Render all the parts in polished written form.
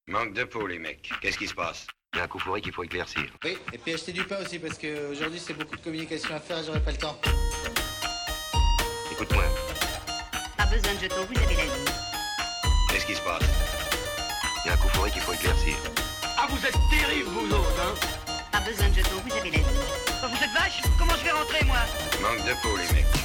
Manque de peau, les mecs. Qu'est-ce qui se passe? Il y a un coup fourré qu'il faut éclaircir. Oui, et puis acheter du pain aussi, parce qu'aujourd'hui c'est beaucoup de communication à faire et j'aurai pas le temps. Écoute-moi. Pas besoin de jetons, vous avez la ligne. Qu'est-ce qui se passe? Il y a un coup fourré qu'il faut éclaircir. Ah, vous êtes terribles, vous autres, hein? Pas besoin de jetons, vous avez la ligne. Oh, vous êtes vaches? Comment je vais rentrer, moi? Manque de peau, les mecs.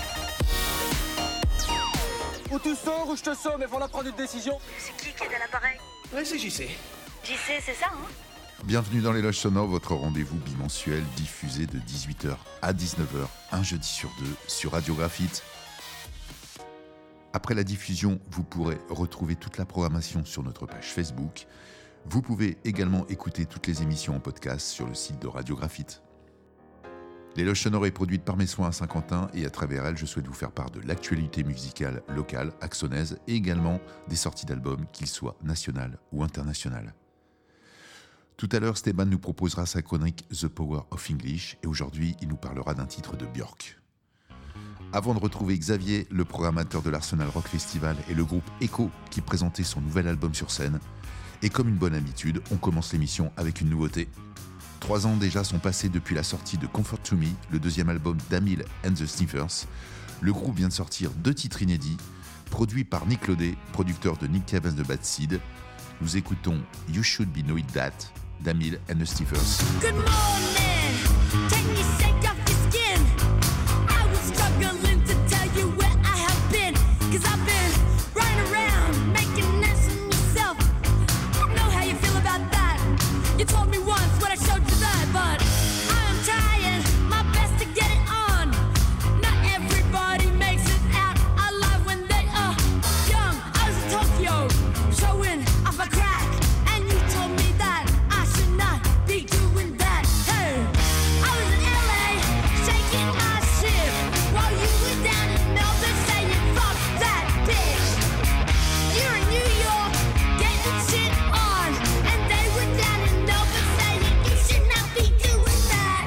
Ou tu sors ou je te sors, mais faut la prendre une décision. C'est qui est à l'appareil? Ouais, c'est JC. JC, c'est ça, hein? Bienvenue dans Les Loges Sonores, votre rendez-vous bimensuel diffusé de 18h à 19h, un jeudi sur deux, sur Radio Graphite. Après la diffusion, vous pourrez retrouver toute la programmation sur notre page Facebook. Vous pouvez également écouter toutes les émissions en podcast sur le site de Radio Graphite. Les Loges Sonores est produite par Mes Soins à Saint-Quentin et à travers elle, je souhaite vous faire part de l'actualité musicale locale, axonaise et également des sorties d'albums, qu'ils soient nationales ou internationales. Tout à l'heure, Stéban nous proposera sa chronique The Power of English et aujourd'hui, il nous parlera d'un titre de Björk. Avant de retrouver Xavier, le programmateur de l'Arsenal Rock Festival et le groupe Echo qui présentait son nouvel album sur scène, et comme une bonne habitude, on commence l'émission avec une nouveauté. 3 ans déjà sont passés depuis la sortie de Comfort to Me, le deuxième album d'Amil and the Sniffers. Le groupe vient de sortir 2 titres inédits, produits par Nick Laudet, producteur de Nick Cave and the Bad Seed. Nous écoutons You Should Be Knowing That d'Amil and the Sniffers. Good morning. Can you shake off your skin? I was struggling to tell you where I have been, 'cause I've been running around making nice of myself. I know how you feel about that. You told me once when I showed you that, but I'm trying my best to get it on. Not everybody makes it out alive when they are young. I was in Tokyo showing off my crack, and you told me that I should not be doing that. Hey, I was in LA shaking my shit while you were down in Melbourne saying fuck that bitch. You're in New York getting shit on, and they were down in Melbourne saying you should not be doing that.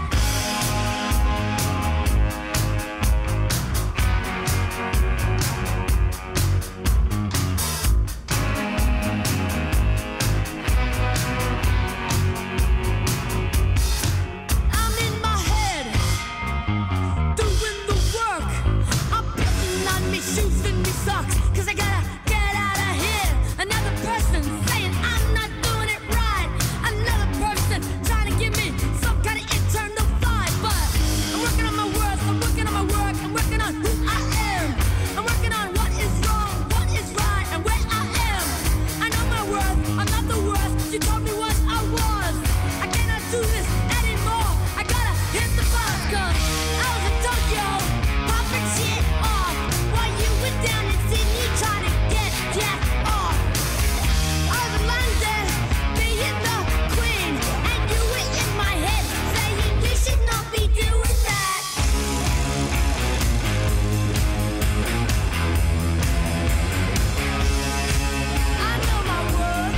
I'm in my head, doing the work. I'm putting on me shoes and me socks, 'cause I gotta get out of here. Another person saying I'm not doing it right. Another person trying to give me some kind of internal vibe. But I'm working on my words, I'm working on my work, I'm working on who I am. I'm working on what is wrong, what is right, and where I am. I know my worth, I'm not the worst. You told me once I was. I cannot do this anymore. I gotta hit the bus, 'cause I was in Tokyo popping shit off while you were down in Sydney trying to get jacked off. I was in London being the queen, and you were in my head saying you should not be doing that. I know my worth.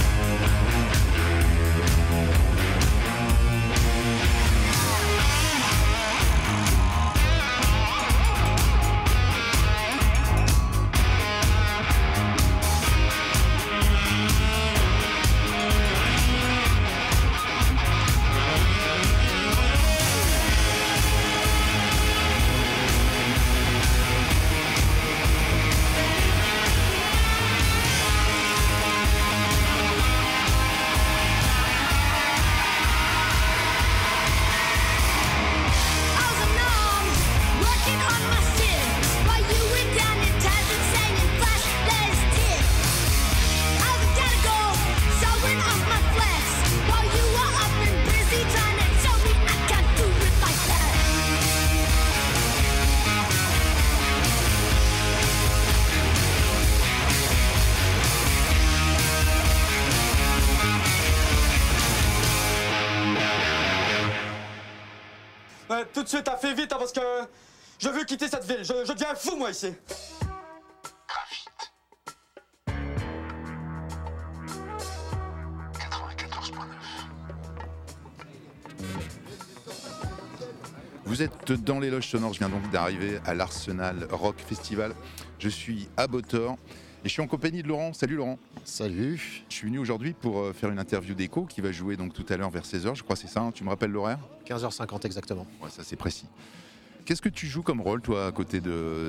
I was a numb, working on my shit while you were down in Tasman saying flash, let's kick. I was gotta go, showing off my flex while you were up and busy trying to show me I can't do it like that. Tout de suite, t'as fait vite, hein, parce que je veux quitter cette ville. Je deviens fou, moi, ici. Graphite. 94.9. Vous êtes dans les Loges Sonores, je viens donc d'arriver à l'Arsenal Rock Festival. Je suis à Botor Et je suis en compagnie de Laurent. Salut Laurent. Salut. Je suis venu aujourd'hui pour faire une interview d'Echo qui va jouer donc tout à l'heure vers 16h, je crois c'est ça, hein, tu me rappelles l'horaire ? 15h50 exactement. Ouais, ça c'est précis. Qu'est-ce que tu joues comme rôle toi à côté de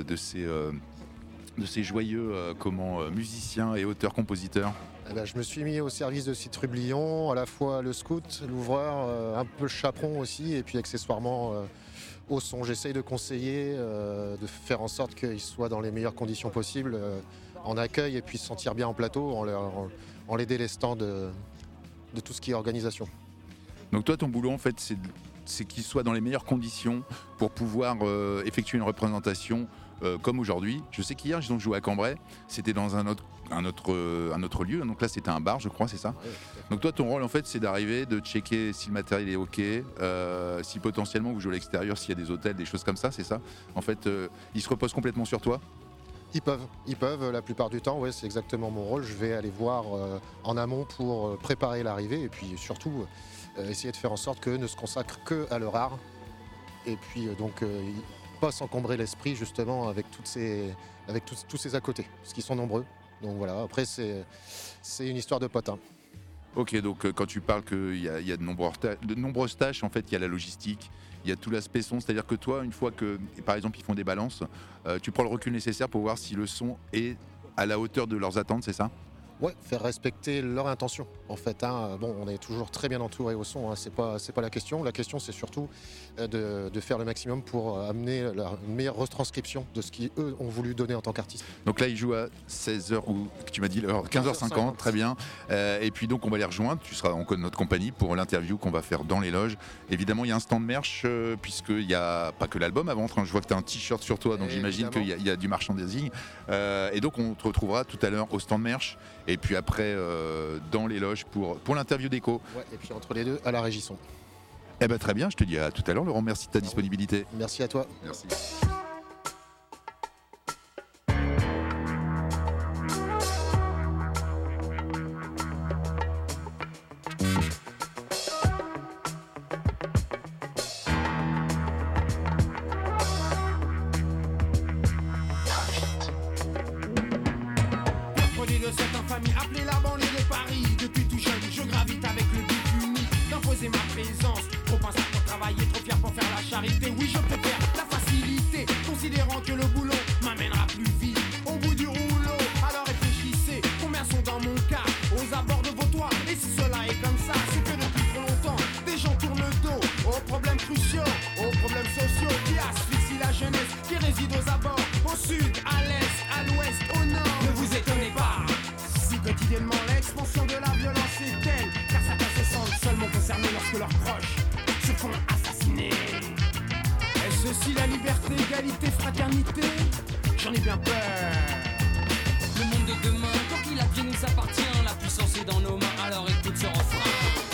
ces joyeux musiciens et auteurs-compositeurs ? Je me suis mis au service de Cite Rublion, à la fois le scout, l'ouvreur, un peu le chaperon aussi, et puis accessoirement au son. J'essaye de conseiller, de faire en sorte qu'ils soient dans les meilleures conditions possibles en accueil et puis se sentir bien en plateau en les délestant de tout ce qui est organisation. Donc toi ton boulot en fait c'est qu'ils soient dans les meilleures conditions pour pouvoir effectuer une représentation comme aujourd'hui. Je sais qu'hier ils ont joué à Cambrai, c'était dans un autre lieu, donc là c'était un bar je crois, c'est ça ? Ouais. Donc toi ton rôle en fait c'est d'arriver, de checker si le matériel est ok, si potentiellement vous jouez à l'extérieur, s'il y a des hôtels, des choses comme ça, c'est ça ? En fait ils se reposent complètement sur toi ? Ils peuvent la plupart du temps, ouais, c'est exactement mon rôle. Je vais aller voir en amont pour préparer l'arrivée et puis surtout essayer de faire en sorte qu'eux ne se consacrent que à leur art et puis pas s'encombrer l'esprit justement avec tous ces à côté, parce qu'ils sont nombreux. Donc voilà, après c'est une histoire de potes. Hein. Ok, donc quand tu parles qu'il y a de nombreuses tâches, en fait il y a la logistique, il y a tout l'aspect son, c'est-à-dire que toi, une fois que, par exemple, ils font des balances, tu prends le recul nécessaire pour voir si le son est à la hauteur de leurs attentes, c'est ça ? Ouais, faire respecter leur intention en fait. Hein. Bon, on est toujours très bien entouré au son, hein. C'est pas la question. La question c'est surtout de faire le maximum pour amener la meilleure retranscription de ce qu'eux ont voulu donner en tant qu'artistes. Donc là, ils jouent à 16h ou tu m'as dit l'heure 15h50, très bien. Et puis donc on va les rejoindre. Tu seras en notre compagnie pour l'interview qu'on va faire dans les loges. Évidemment, il y a un stand merch puisqu'il n'y a pas que l'album à vendre. Hein. Je vois que tu as un t-shirt sur toi, donc j'imagine qu'il y a du merchandising. Et donc on te retrouvera tout à l'heure au stand merch. Et puis après, dans les loges pour l'interview d'Echo. Ouais, et puis entre les deux, à la régie son. Eh ben très bien, je te dis à tout à l'heure, Laurent. Merci de ta disponibilité. Merci à toi. Merci. Produit de cette infamie, appelée la banlieue de Paris. Depuis tout jeune, je gravite avec le but unique d'imposer ma présence. Trop instable pour travailler, trop fier pour faire la charité. Oui, je préfère la facilité, considérant que le boulot m'amènera plus vite au bout du rouleau. Alors réfléchissez, combien sont dans mon cas aux abords de vos toits. Et si cela est comme ça, c'est que depuis trop longtemps, des gens tournent le dos aux problèmes cruciaux, aux problèmes sociaux qui asphyxient la jeunesse qui réside aux abords, au sud, à l'est, à l'ouest, au nord. Ne vous étonnez pas si quotidiennement l'expansion de la violence est telle, car certains se sentent seulement concernés lorsque leurs proches se font assassiner. Est-ce aussi la liberté, égalité, fraternité? J'en ai bien peur. Le monde de demain, tant qu'il a pied nous appartient. La puissance est dans nos mains, alors écoute ce refrain.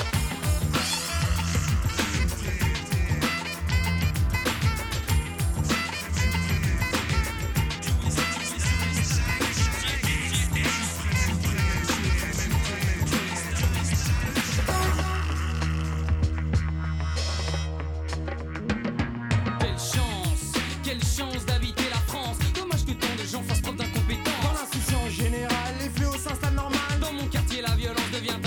Quelle chance d'habiter la France. Dommage que tant de gens fassent preuve d'incompétence. Dans l'insouciance générale, les fléaux s'installent normal. Dans mon quartier, la violence devient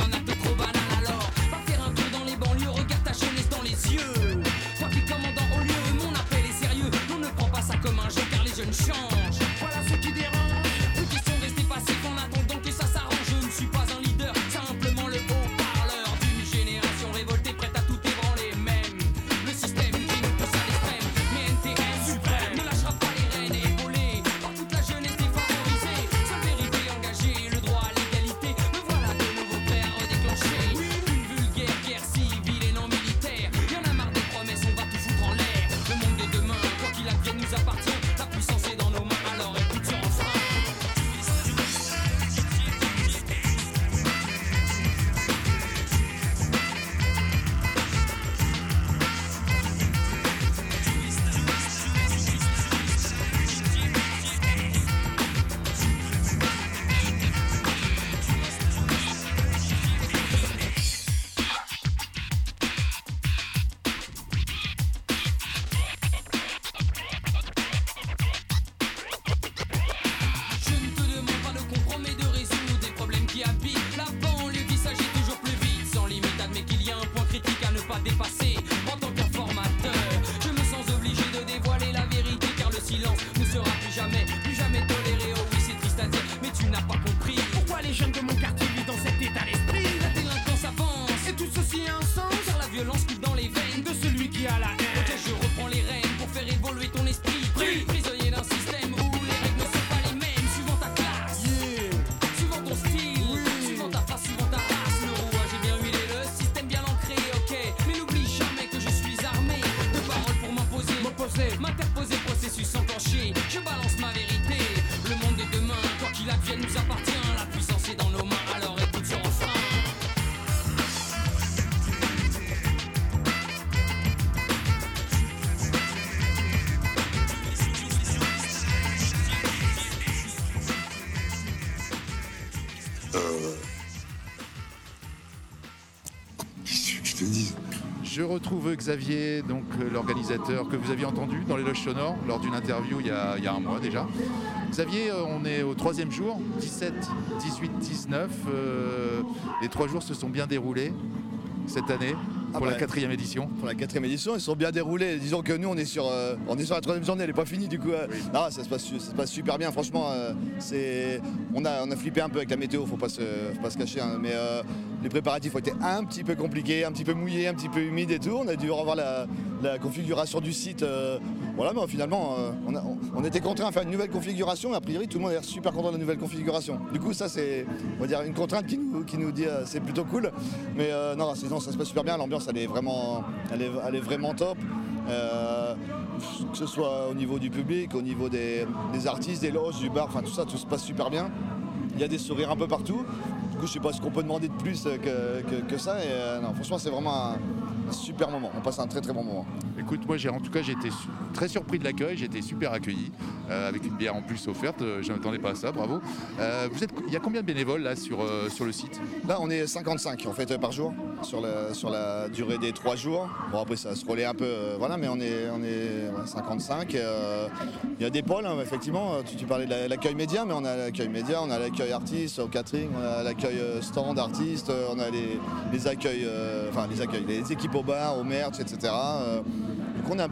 Qu'est-ce que je te dise? Je retrouve Xavier, donc l'organisateur que vous aviez entendu dans les loges sonores lors d'une interview il y a un mois déjà. Xavier, on est au 3e jour, 17, 18, 19. Les 3 jours se sont bien déroulés cette année pour la 4e édition. Pour la 4e édition, ils sont bien déroulés. Disons que nous, on est sur la 3e journée, elle n'est pas finie du coup. Oui. Non, ça se passe super bien. Franchement, on a flippé un peu avec la météo, faut pas se cacher. Hein, mais les préparatifs ont été un petit peu compliqués, un petit peu mouillés, un petit peu humides et tout. On a dû revoir la configuration du site. Voilà, mais finalement, on était contraint à faire une nouvelle configuration. A priori, tout le monde a l'air super content de la nouvelle configuration. Du coup, ça, c'est, on va dire, une contrainte qui nous dit c'est plutôt cool. Mais non, sinon, ça se passe super bien. L'ambiance, elle est vraiment top. Que ce soit au niveau du public, au niveau des artistes, des loges, du bar, enfin tout ça, tout se passe super bien. Il y a des sourires un peu partout. Du coup, je sais pas ce qu'on peut demander de plus que ça. Et non, franchement, c'est vraiment un super moment. On passe un très très bon moment. Écoute, moi j'ai été très surpris de l'accueil, j'ai été super accueilli, avec une bière en plus offerte, je ne m'attendais pas à ça, bravo. Il y a combien de bénévoles là sur le site? Là on est 55 en fait par jour, sur la durée des 3 jours. Bon après ça se relaie un peu, voilà, mais on est 55. Il y a des pôles, hein, effectivement, tu parlais de l'accueil média, mais on a l'accueil média, on a l'accueil artiste, au catering, on a l'accueil stand artiste, on a les accueils, les équipes au bar, au merch, etc. Donc on est un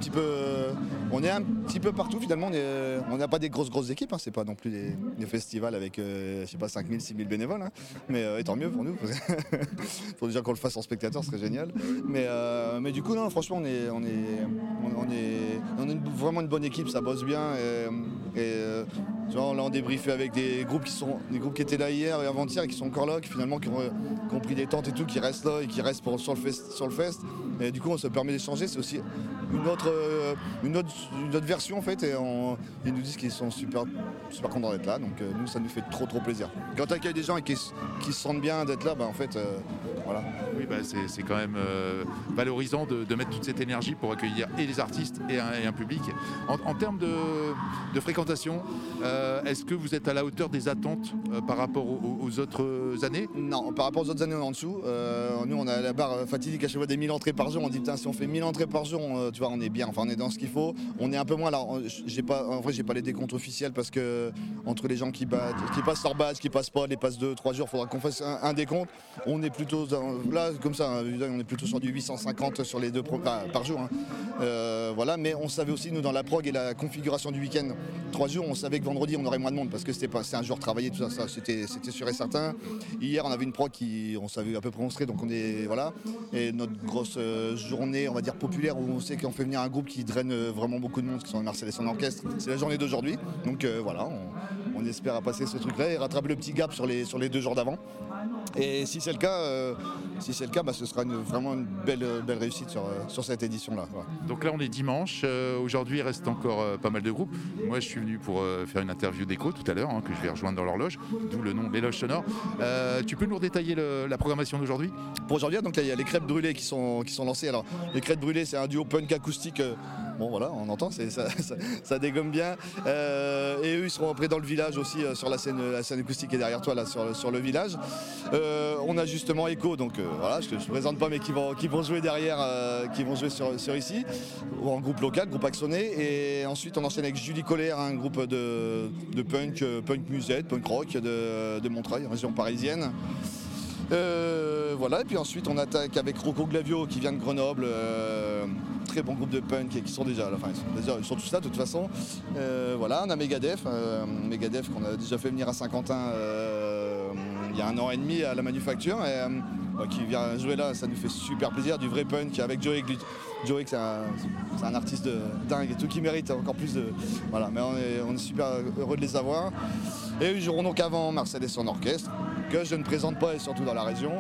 petit peu partout finalement. On n'a pas des grosses équipes, hein. C'est pas non plus des festivals avec je sais pas 5000, 6000 bénévoles, hein. Mais tant mieux pour nous. Faut déjà qu'on le fasse en spectateur, ce serait génial. Mais du coup non, franchement on est vraiment une bonne équipe, ça bosse bien. Là on débriefait avec des groupes qui étaient là hier et avant-hier et qui sont encore là, qui finalement qui ont pris des tentes et tout, qui restent là et qui restent sur le fest. Et du coup on se permet d'échanger, c'est aussi une autre version en fait, et ils nous disent qu'ils sont super contents d'être là, donc nous ça nous fait trop plaisir. Quand tu accueilles des gens et qui se sentent bien d'être là, en fait voilà. Oui, c'est quand même valorisant de mettre toute cette énergie pour accueillir et les artistes et un public. En termes de fréquentation, est-ce que vous êtes à la hauteur des attentes par rapport aux autres années? Non, par rapport aux autres années on est en dessous. Nous on a la barre fatidique à chaque fois des 1000 entrées par jour, on dit putain si on fait 1000 entrées par jour, tu vois on est bien, enfin on est dans ce qu'il faut. On est un peu moins là, en vrai j'ai pas les décomptes officiels parce que entre les gens qui passent leur badge, qui passent pas, les passent 2-3 jours, il faudra qu'on fasse un décompte. On est plutôt là comme ça, on est plutôt sur du 850 sur les par jour. Hein. Voilà, mais on savait aussi nous dans la prog et la configuration du week-end, 3 jours, on savait que vendredi on aurait moins de monde parce que c'est un jour travaillé, tout ça c'était sûr et certain. Hier on avait une prog on savait à peu près où on serait, donc on est voilà. Et notre grosse journée, on va dire populaire, où on sait qu'on fait venir un groupe qui draine vraiment beaucoup de monde, qui sont les Marcel et son orchestre, c'est la journée d'aujourd'hui. Donc voilà, on espère à passer ce truc-là et rattraper le petit gap sur les 2 jours d'avant. Et si c'est le cas, ce sera vraiment une belle réussite sur cette édition-là. Voilà. Donc là, on est dimanche. Aujourd'hui, il reste encore pas mal de groupes. Moi, je suis venu pour faire une interview d'écho tout à l'heure, hein, que je vais rejoindre dans l'horloge, d'où le nom des loges sonores. Tu peux nous redétailler la programmation d'aujourd'hui? Pour aujourd'hui, donc il y a les Crêpes Brûlées qui sont lancées. Alors, les Crêpes Brûlées, c'est un duo punk acoustique. Bon voilà, on entend, ça dégomme bien. Et eux, ils seront après dans le village aussi, sur la scène acoustique qui est derrière toi, là, sur le village. On a justement Echo, donc voilà, je ne présente pas, mais qui vont jouer derrière, qui vont jouer sur ici, ou en groupe local, groupe Axonné. Et ensuite, on enchaîne avec Julie Colère, un groupe de punk musette, punk rock de Montreuil, région parisienne. Voilà, et puis ensuite on attaque avec Rocco Glavio qui vient de Grenoble, très bon groupe de punk et qui sont déjà là, ils sont tous là de toute façon. Voilà, on a Megadeth qu'on a déjà fait venir à Saint-Quentin il y a 1 an et demi à la Manufacture, et qui vient jouer là, ça nous fait super plaisir, du vrai punk avec Joey, c'est un artiste dingue et tout, qui mérite encore plus de... Voilà, mais on est super heureux de les avoir. Et ils joueront donc avant Marcel et son orchestre, que je ne présente pas, et surtout dans la région.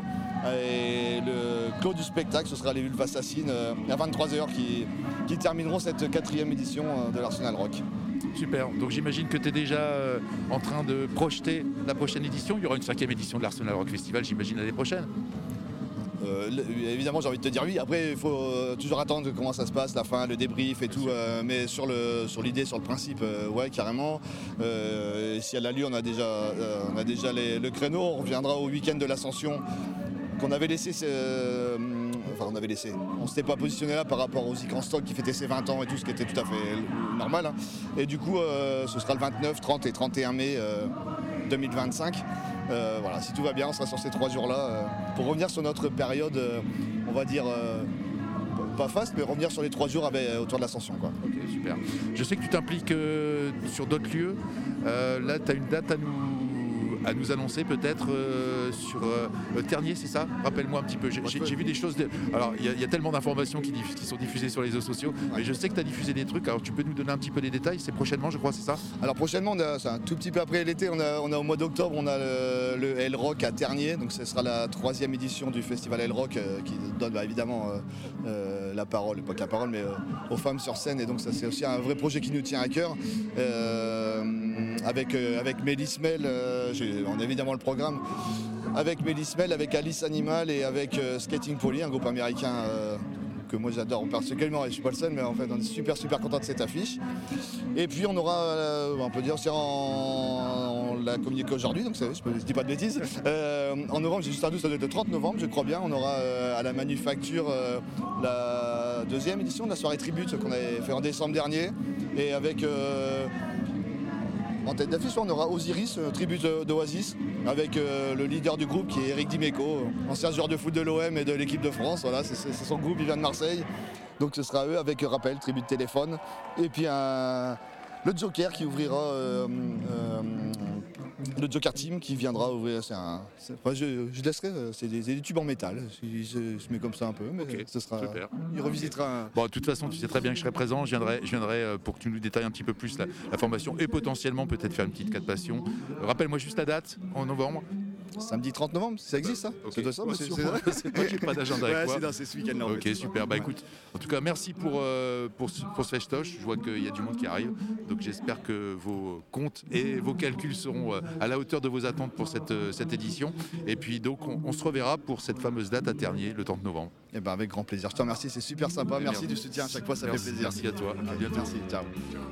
Et le clos du spectacle, ce sera les Vulves Assassines à 23h qui termineront cette 4e édition de l'Arsenal Rock. Super, donc j'imagine que tu es déjà en train de projeter la prochaine édition. Il y aura une 5e édition de l'Arsenal Rock Festival, j'imagine, l'année prochaine. Évidemment, j'ai envie de te dire oui. Après, il faut toujours attendre comment ça se passe, la fin, le débrief et tout. Mais sur l'idée, sur le principe, ouais, carrément. Si elle a lieu, on a déjà le créneau. On reviendra au week-end de l'Ascension qu'on avait laissé. On avait laissé. On s'était pas positionné là par rapport aux Zik en stock qui fêtait ses 20 ans et tout, ce qui était tout à fait normal. Hein. Et du coup, ce sera le 29, 30 et 31 mai 2025. Voilà, si tout va bien, on sera sur ces 3 jours-là pour revenir sur notre période, on va dire, pas faste, mais revenir sur les 3 jours autour de l'Ascension. Quoi. Ok, super. Je sais que tu t'impliques sur d'autres lieux. Là, tu as une date à nous annoncer peut-être sur Ternier, c'est ça? Rappelle-moi un petit peu. J'ai vu des choses. Alors, il y a tellement d'informations qui sont diffusées sur les réseaux sociaux, mais je sais que tu as diffusé des trucs. Alors, tu peux nous donner un petit peu des détails? C'est prochainement, je crois, c'est ça? Alors, prochainement, c'est un tout petit peu après l'été. On a au mois d'octobre, on a le Hell Rock à Ternier. Donc, ce sera la 3e édition du festival Hell Rock qui donne évidemment la parole, pas que la parole, mais aux femmes sur scène. Et donc, ça, c'est aussi un vrai projet qui nous tient à cœur. Avec Mélis Mel, on a évidemment le programme, avec Mélis Mel, avec Alice Animal et avec Skating Polly, un groupe américain que moi j'adore particulièrement, et je suis pas le seul, mais en fait on est super content de cette affiche. Et puis on aura, on peut dire, on l'a communiqué aujourd'hui, donc je dis pas de bêtises. En novembre, j'ai juste un doute, ça doit être le 30 novembre, je crois bien, on aura à la Manufacture la 2e édition de la soirée Tribute qu'on avait fait en décembre dernier, et avec... en tête d'affiche, on aura Osiris, tribute d'Oasis, avec le leader du groupe qui est Eric Dimeco, ancien joueur de foot de l'OM et de l'équipe de France. Voilà, c'est son groupe, il vient de Marseille. Donc ce sera eux avec Rappel, tribute Téléphone. Et puis le Joker qui ouvrira, le Joker Team qui viendra ouvrir. Je laisserai, c'est des tubes en métal. Je mets comme ça un peu, mais okay, ce sera. Super. Il revisitera. Bon, de toute façon, tu sais très bien que je serai présent. Je viendrai pour que tu nous détailles un petit peu plus la formation et potentiellement peut-être faire une petite 4 passions. Rappelle-moi juste la date, en novembre. Samedi 30 novembre, ça existe ça? Okay. C'est ça, c'est toi qui n'ai pas d'agenda avec moi. C'est ce week-end-là. Ok, super. Bah écoute, en tout cas, merci pour ce festoche. Je vois qu'il y a du monde qui arrive. Donc j'espère que vos comptes et vos calculs seront à la hauteur de vos attentes pour cette édition. Et puis donc, on se reverra pour cette fameuse date à Ternier, le 30 novembre. Et ben avec grand plaisir. Je te remercie, c'est super sympa. Merci du soutien à chaque fois, ça fait plaisir. Merci à toi. À bientôt. Merci, ciao.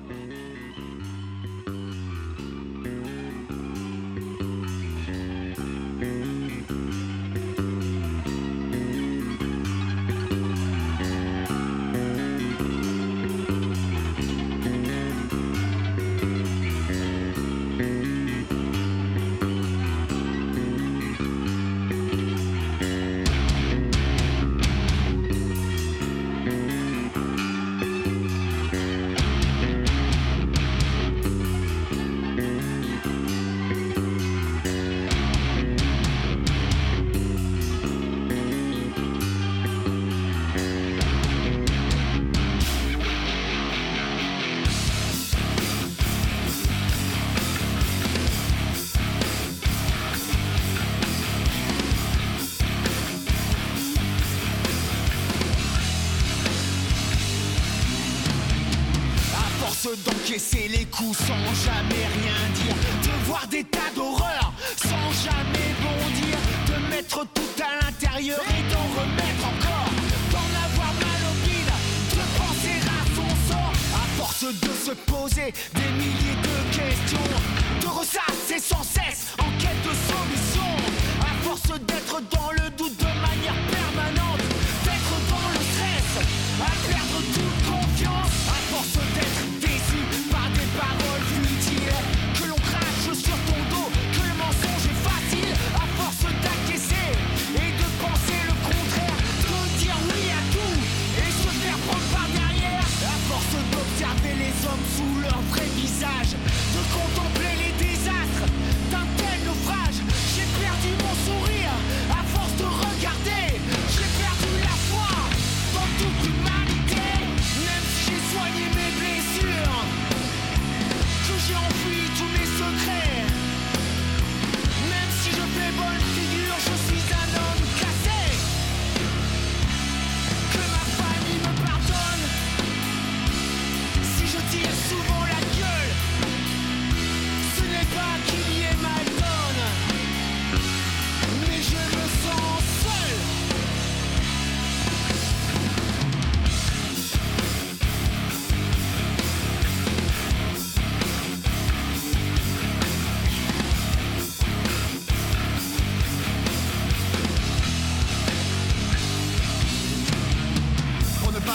d'encaisser les coups sans jamais rien dire, de voir des tas d'horreurs sans jamais bondir, de mettre tout à l'intérieur et d'en remettre encore, d'en avoir mal au bide, de penser à son sort, à force de se poser des milliers de questions, de ressasser sans cesse en quête de solution, à force d'être dans le doute de manière permanente, d'être dans le stress, à perdre toute confiance, à force d'être déçu par des paroles futiles, que l'on crache sur ton dos, que le mensonge est facile, à force d'acquiescer et de penser le contraire, de dire oui à tout et se faire prendre par derrière, à force d'observer les hommes sous leur vrai visage, de contempler les désastres d'un tel naufrage, j'ai perdu mon sourire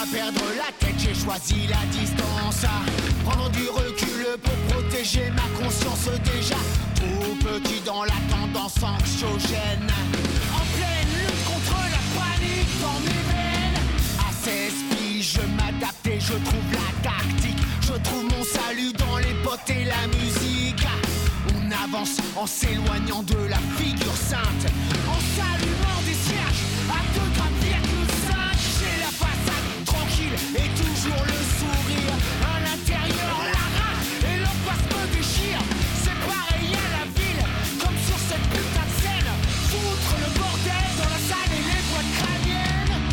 perdre la tête, j'ai choisi la distance. Prendre du recul pour protéger ma conscience déjà trop petit dans la tendance anxiogène. En pleine lutte contre la panique dans mes veines. À 16 piges, je m'adapte et je trouve la tactique. Je trouve mon salut dans les potes et la musique. On avance en s'éloignant de la figure sainte, en s'allumant des cierges à 2,5. J'ai la façade tranquille et toujours le sourire. À l'intérieur, la rage et l'angoisse me déchire. C'est pareil à la ville, comme sur cette putain de scène. Foutre le bordel dans la salle et les boîtes crâniennes.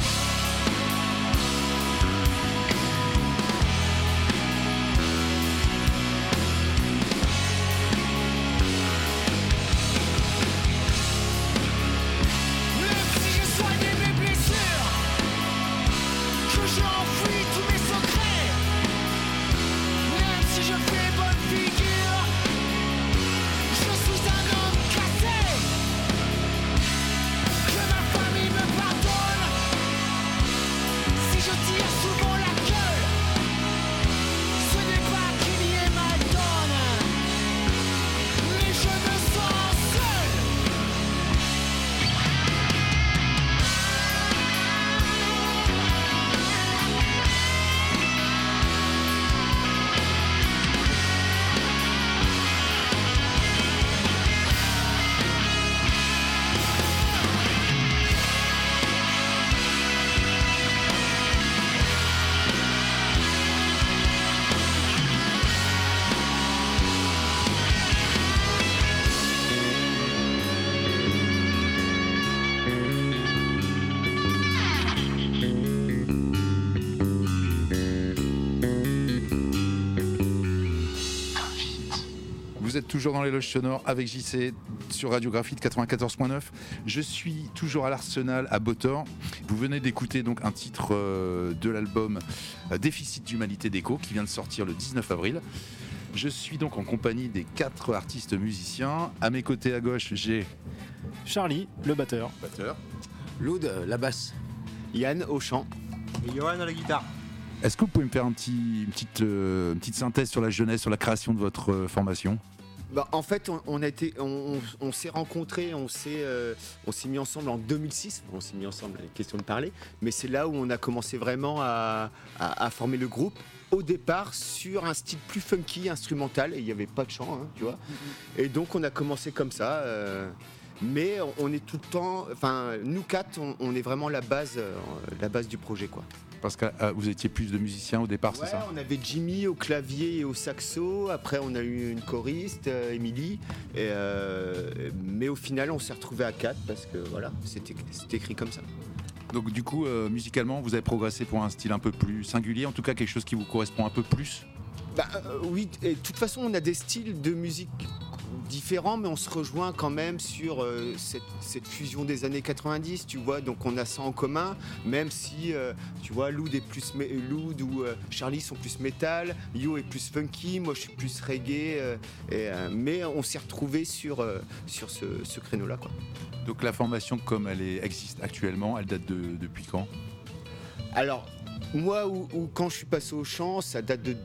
Vous êtes toujours dans les loges sonores avec JC sur Radio Graphite 94.9. Je suis toujours à l'Arsenal à Botor. Vous venez d'écouter donc un titre de l'album Déficit d'humanité d'Echo qui vient de sortir le 19 avril. Je suis donc en compagnie des 4 artistes musiciens. À mes côtés à gauche, j'ai Charlie, le batteur. Loud, la basse. Yann au chant. Et Johan à la guitare. Est-ce que vous pouvez me faire une petite synthèse sur la jeunesse, sur la création de votre formation ? Bah, en fait, on s'est rencontrés, on s'est mis ensemble en 2006. On s'est mis ensemble, question de parler. Mais c'est là où on a commencé vraiment à former le groupe. Au départ, sur un style plus funky, instrumental. Et il n'y avait pas de chant, hein, tu vois. Et donc, on a commencé comme ça. Mais on est tout le temps... Enfin, nous 4, on est vraiment la base du projet, quoi. Parce que vous étiez plus de musiciens au départ, ouais, c'est ça ? On avait Jimmy au clavier et au saxo. Après, on a eu une choriste, Émilie. Mais au final, on s'est retrouvés à 4 parce que voilà, c'était écrit comme ça. Donc du coup, musicalement, vous avez progressé pour un style un peu plus singulier, en tout cas quelque chose qui vous correspond un peu plus ? Oui, et de toute façon, on a des styles de musique différents, mais on se rejoint quand même sur cette fusion des années 90, tu vois, donc on a ça en commun, même si, tu vois, Loud ou Charlie sont plus métal, Yo est plus funky, moi je suis plus reggae, mais on s'est retrouvés sur ce créneau-là, quoi. Donc la formation comme elle existe actuellement, elle date depuis quand ? Alors, moi, quand je suis passé au chant, ça date de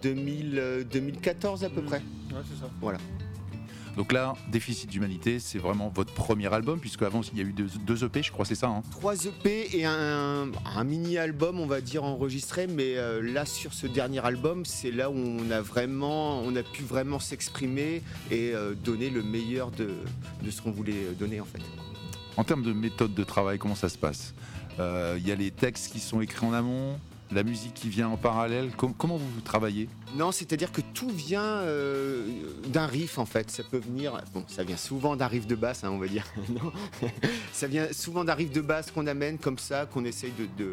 2014 à peu près. Ouais, c'est ça. Voilà. Donc là, Déficit d'humanité, c'est vraiment votre premier album, puisque avant il y a eu 2 EP, je crois, c'est ça, hein ? 3 EP et un mini-album, on va dire, enregistré, mais là, sur ce dernier album, c'est là où on a pu vraiment s'exprimer et donner le meilleur de ce qu'on voulait donner, en fait. En termes de méthode de travail, comment ça se passe ? Il y a les textes qui sont écrits en amont, la musique qui vient en parallèle. Comment vous travaillez ? Non, c'est-à-dire que tout vient d'un riff, en fait. Ça peut venir... Bon, ça vient souvent d'un riff de basse, hein, on va dire. Non, ça vient souvent d'un riff de basse qu'on amène comme ça, qu'on essaye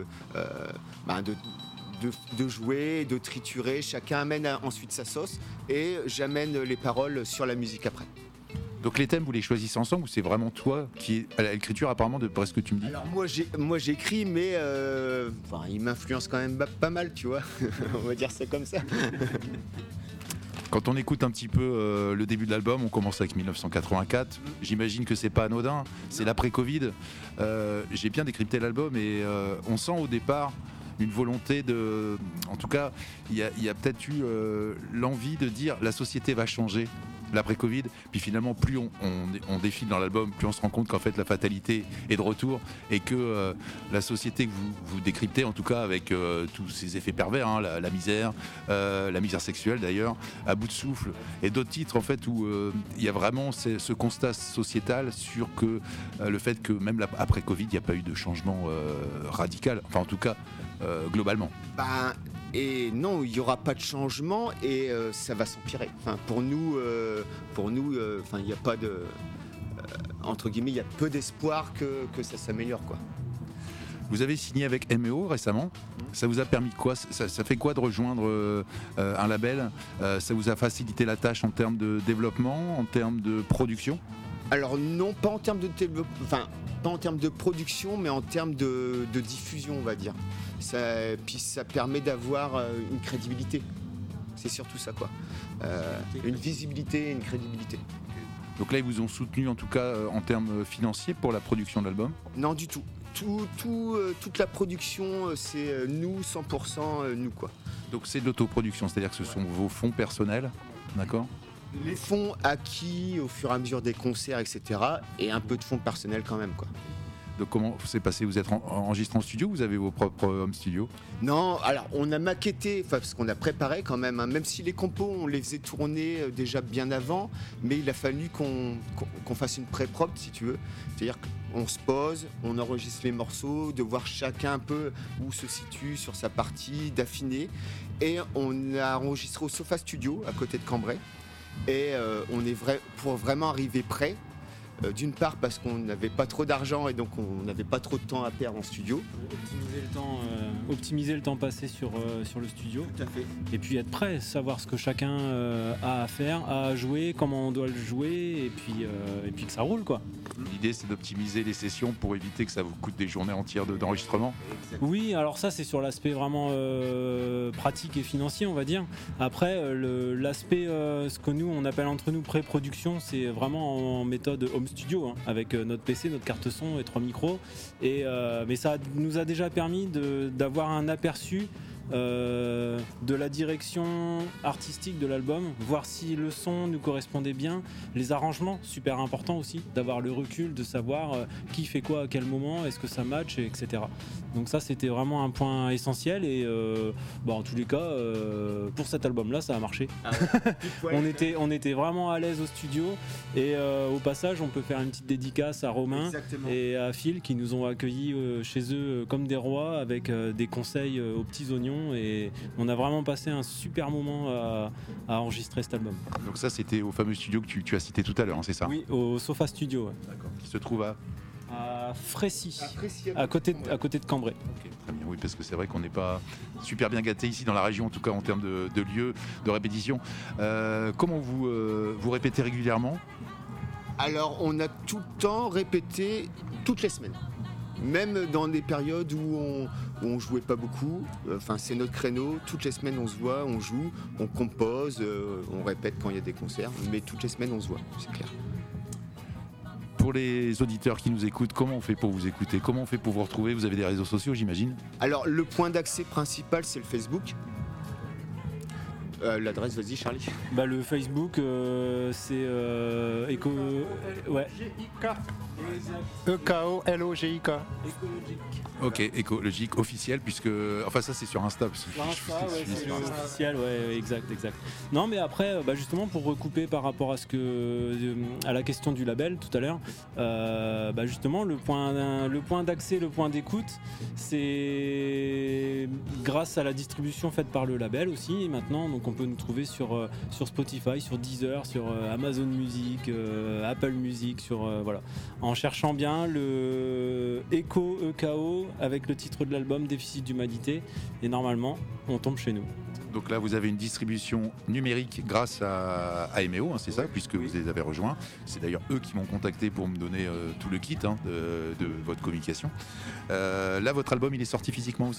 de jouer, de triturer. Chacun amène ensuite sa sauce et j'amène les paroles sur la musique après. Donc les thèmes, vous les choisissez ensemble ou c'est vraiment toi qui est à l'écriture apparemment de ce que tu me dis ? Alors moi j'écris, mais il m'influence quand même pas mal, tu vois. On va dire ça comme ça. Quand on écoute un petit peu le début de l'album, on commence avec 1984. J'imagine que c'est pas anodin, c'est l'après-Covid. J'ai bien décrypté l'album et on sent au départ une volonté de... En tout cas, il y a peut-être eu l'envie de dire la société va changer l'après-Covid, puis finalement plus on défile dans l'album, plus on se rend compte qu'en fait la fatalité est de retour et que la société que vous décryptez, en tout cas avec tous ces effets pervers, hein, la misère sexuelle d'ailleurs, à bout de souffle, et d'autres titres en fait où il y a vraiment ce constat sociétal sur que le fait que même après Covid, il n'y a pas eu de changement radical, enfin en tout cas globalement. Et non, il n'y aura pas de changement et ça va s'empirer. Enfin, pour nous, il n'y a pas de... entre guillemets, il y a peu d'espoir que ça s'améliore, quoi. Vous avez signé avec MEO récemment. Ça vous a permis quoi ? Ça fait quoi de rejoindre un label ? Ça vous a facilité la tâche en termes de développement, en termes de production ? Alors non, pas en termes de développement, enfin pas en termes de production, mais en termes de diffusion, on va dire. Puis ça permet d'avoir une crédibilité. C'est surtout ça, quoi. Une visibilité et une crédibilité. Donc là, ils vous ont soutenu en tout cas en termes financiers pour la production de l'album ? Non, du tout. Toute la production, c'est nous, 100% nous, quoi. Donc c'est de l'autoproduction, c'est-à-dire que ce sont vos fonds personnels, d'accord ? Les fonds acquis au fur et à mesure des concerts, etc. Et un peu de fonds personnels quand même, quoi. Donc comment c'est passé ? Vous êtes enregistré en studio ou vous avez vos propres home studios ? Non, alors on a maquetté, parce qu'on a préparé quand même, hein, même si les compos on les faisait tourner déjà bien avant, mais il a fallu qu'on fasse une pré-prod, si tu veux. C'est-à-dire qu'on se pose, on enregistre les morceaux, de voir chacun un peu où se situe sur sa partie, d'affiner. Et on a enregistré au Sofa Studio, à côté de Cambrai. Et on est pour vraiment arriver prêt. D'une part parce qu'on n'avait pas trop d'argent et donc on n'avait pas trop de temps à perdre en studio. Optimiser le temps passé sur le studio. Tout à fait. Et puis être prêt, savoir ce que chacun a à faire, à jouer, comment on doit le jouer, et puis que ça roule, quoi. L'idée, c'est d'optimiser les sessions pour éviter que ça vous coûte des journées entières d'enregistrement. Oui, alors ça c'est sur l'aspect vraiment pratique et financier, on va dire. Après, l'aspect, ce que nous on appelle entre nous pré-production, c'est vraiment en méthode home studio, hein, avec notre PC, notre carte son et 3 micros. Mais ça nous a déjà permis d'avoir un aperçu de la direction artistique de l'album, voir si le son nous correspondait bien, les arrangements, super important aussi, d'avoir le recul, de savoir qui fait quoi à quel moment, est-ce que ça match, etc. Donc ça c'était vraiment un point essentiel et en tous les cas pour cet album là ça a marché. on était vraiment à l'aise au studio et au passage on peut faire une petite dédicace à Romain. Exactement. Et à Phil qui nous ont accueillis chez eux comme des rois avec des conseils aux petits oignons. Et on a vraiment passé un super moment à enregistrer cet album. Donc ça c'était au fameux studio que tu as cité tout à l'heure, hein, c'est ça ? Oui, au Sofa Studio. Ouais. D'accord. Qui se trouve à Frécy, à côté de Cambrai. Okay, très bien, oui, parce que c'est vrai qu'on n'est pas super bien gâté ici dans la région, en tout cas en termes de lieux de répétition. Comment vous répétez régulièrement ? Alors on a tout le temps répété toutes les semaines. Même dans des périodes où on jouait pas beaucoup, c'est notre créneau, toutes les semaines on se voit, on joue, on compose, on répète quand il y a des concerts, mais toutes les semaines on se voit, c'est clair. Pour les auditeurs qui nous écoutent, comment on fait pour vous écouter ? Comment on fait pour vous retrouver ? Vous avez des réseaux sociaux, j'imagine ? Alors le point d'accès principal c'est le Facebook. L'adresse, vas-y Charlie. Le Facebook c'est Eco... Ouais. EKOLOGIK. Ok, écologique officiel, puisque. Enfin, ça, c'est sur Insta. C'est officiel, ouais, exact. Non, mais après, justement, pour recouper par rapport à la question du label tout à l'heure, justement, le point d'accès, le point d'écoute, c'est grâce à la distribution faite par le label aussi, maintenant. Donc, on peut nous trouver sur Spotify, sur Deezer, sur Amazon Music, Apple Music, voilà. En cherchant bien le EKO avec le titre de l'album Déficit d'humanité et normalement on tombe chez nous. Donc là vous avez une distribution numérique grâce à MEO, hein, c'est ça, puisque vous les avez rejoints. C'est d'ailleurs eux qui m'ont contacté pour me donner tout le kit de votre communication. Là votre album il est sorti physiquement aussi ?